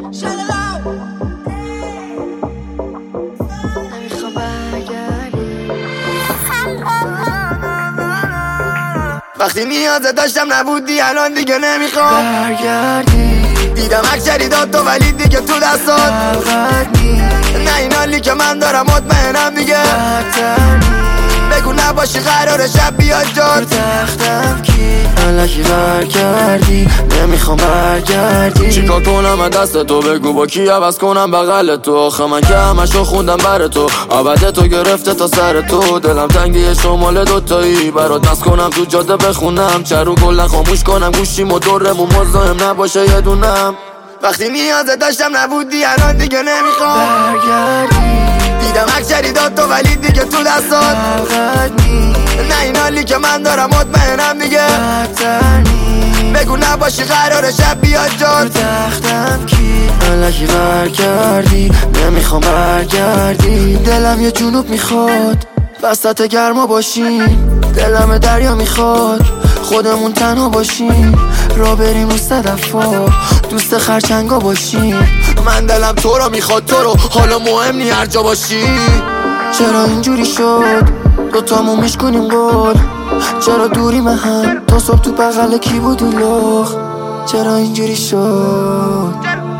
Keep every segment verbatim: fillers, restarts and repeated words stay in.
نمیخوام برگردی. وقتی نیازه داشتم نبودی الان دیگه نمیخوام برگردی. دیدم اکشری داد تو ولی دیگه تو دستات برگردی. نه این حالی که من دارم مطمئنم دیگه بگو نباشی قرار شب بیاد جات تو تختم کی الکی برگردی. نمیخوام برگردی. چیکار کنم از دست تو بگو با کی عوض کنم بغل تو. آخه من که همشو خوندم بر تو عبد تو گرفته تا سر تو. دلم تنگیه شمال دوتایی برات نس کنم تو جاده بخونم چرو کلا خاموش کنم گوشیم و دورمون مزاحم نباشه یه دونم. وقتی نیازه داشتم نبودی الان دیگه نمیخوام برگردی. دیدم اکشری داد تو ولی دیگه تو دستات برگردی. نه این حالی که من دارم مطمئنم دیگه برگردی. بگو نباشی قرار شب بیاد تو جات تختم کی الکی برگردی. نمیخوام برگردی. دلم یه جنوب میخواد وسط گرما باشیم. دلم دریا میخواد خودمون تنها باشیم. را بریم رو صدفا دوست خرچنگا باشیم. من دلم تو رو میخواد تو رو حالا مهم نی هر جا باشی. چرا اینجوری شد دوتامون میشکنیم گل. چرا دوری من هم تا صبح تو بغل کی بود اون لخ. چرا اینجوری شد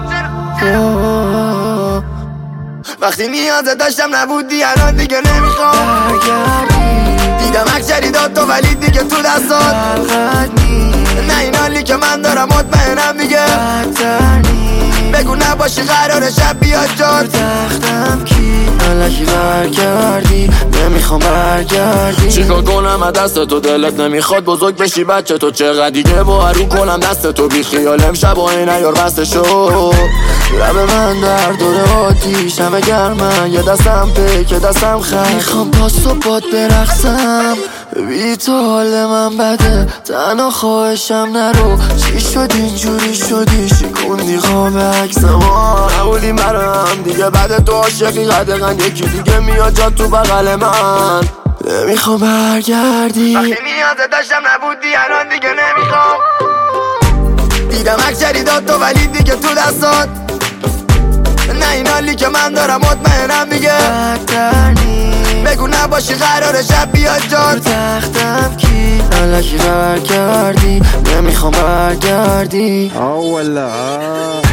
آه. وقتی نیازه داشتم نبودی الان دیگه نمیخوام برگردی. دیدم اکشری داد تو ولی دیگه تو دستات برگردی. نه این حالی که من دارم مطمئنم دیگه برگردی. بگو نباشی قرار شب بیاد تو جات تختم کی الکی برگردی. نمیخوام برگردی. چیکار کنم از دست تو دلت نمیخواد بزرگ بشی بچه تو. چقدر دیگه با رو کنم دست تو بی خیال امشب و این ایار بسته شو. لب من در دور آتیش همه گرمن یه دستم پیک یه دستم خم. میخوام تا صبح باد برقصم بی تو حال من بده تنها خواهشم نرو. چی شد اینجوری شدی شکوندی خواب عکسم. نبودیم برام دیگه بعد تو عاشقی قدقن یکی دیگه میاد جا تو بغل من. نمیخوام برگردی. وقتی نیازه داشتم نبودی الان دیگه نمیخوام دیدم اکشری داد تو ولی دیگه تو دستات نه این حالی که من دارم مطمئنم دیگه برگردی. بگو نباشی قرار شب بیاد تو جات تختم کی الکی برگردی. نمیخوام برگردی. اه ولا